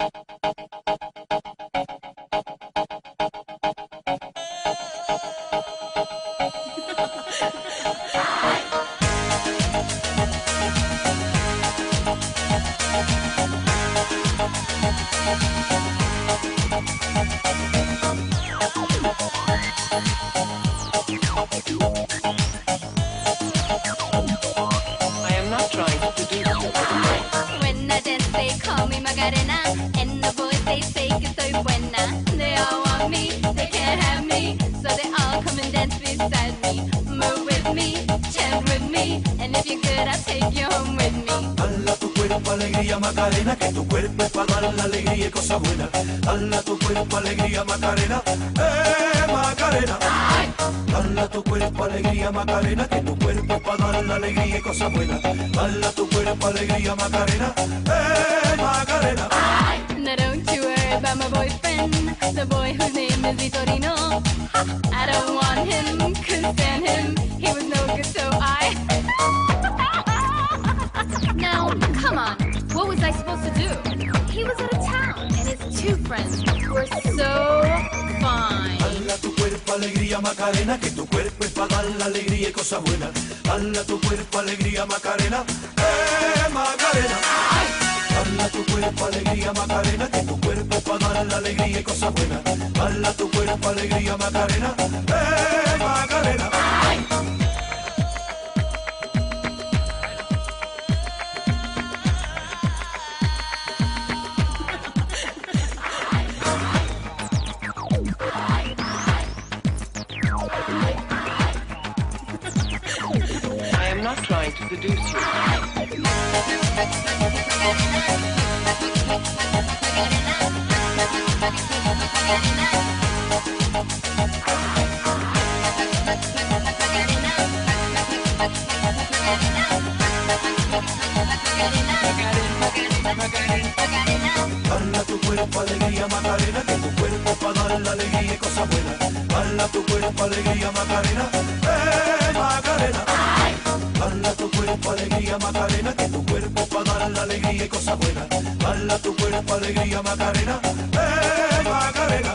I am not trying to seduce you. When I dance, they call me Macarena, and the boys they say que soy buena. They all want me, they can't have me, so they all come and dance beside me. Move with me, chant with me, and if you're good, I'll take you home with me. Dala tu cuerpo alegría Macarena, que tu cuerpo es para dar la alegría y cosas buenas. Dala tu cuerpo alegría Macarena, Macarena. Dala tu cuerpo alegría Macarena, que tu cuerpo es para dar la alegría y cosas buenas. Dala tu cuerpo alegría Macarena, Macarena. Now don't you worry about my boyfriend, the boy whose name is Vitorino. I don't want him, couldn't stand him, he was no good, so I... Now, come on, what was I supposed to do? He was out of town, and his two friends were so fine. Dala tu cuerpo alegría Macarena, que tu cuerpo es para dar la alegría y cosas buenas. Dala tu cuerpo alegría Macarena, Macarena. Dala tu cuerpo alegría Macarena, que tu cuerpo es para dar la alegría y cosas buenas. Dala tu cuerpo alegría Macarena, Macarena. I am not trying to seduce you. Dala tu cuerpo alegría Macarena, que tu cuerpo es para dar la alegría y cosas buenas. Dala tu cuerpo alegría Macarena, Macarena. Dala tu cuerpo alegría Macarena, que tu cuerpo es para dar la alegría y cosas buenas. Dala tu cuerpo alegría Macarena, Macarena.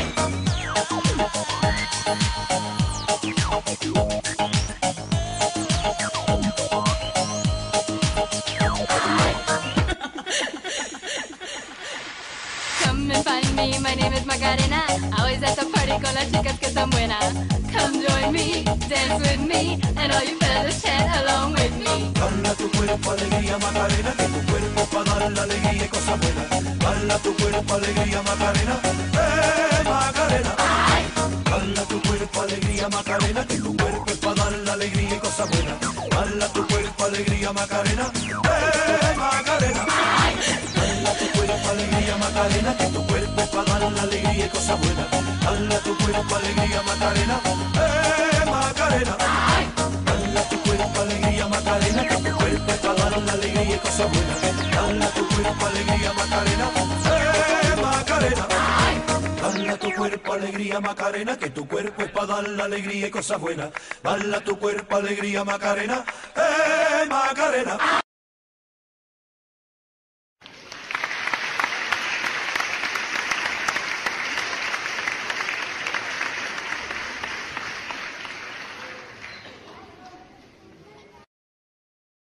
Come and find me, my name is Macarena. Always at the party con las chicas que son buenas. Come join me, dance with me, and all you fellas chant along with me. Dala tu cuerpo alegría Macarena, que tu cuerpo es para dar la alegría y cosas buenas. Dala tu cuerpo alegría Macarena, Macarena. Dala tu cuerpo alegría Macarena, que tu cuerpo es para dar la alegría y cosas buenas. Dala tu cuerpo alegría Macarena, Macarena. Dala tu cuerpo alegría Macarena, que tu cuerpo es para dar la alegría y cosas buenas. Dala tu cuerpo alegría Macarena, Macarena. Dala tu cuerpo alegría Macarena, que tu cuerpo es para dar la alegría y cosas buenas. Dala tu cuerpo alegría Macarena, Macarena. Dala tu cuerpo alegría Macarena, que tu cuerpo es para dar la alegría y cosas buenas. Dala tu cuerpo alegría Macarena, Macarena.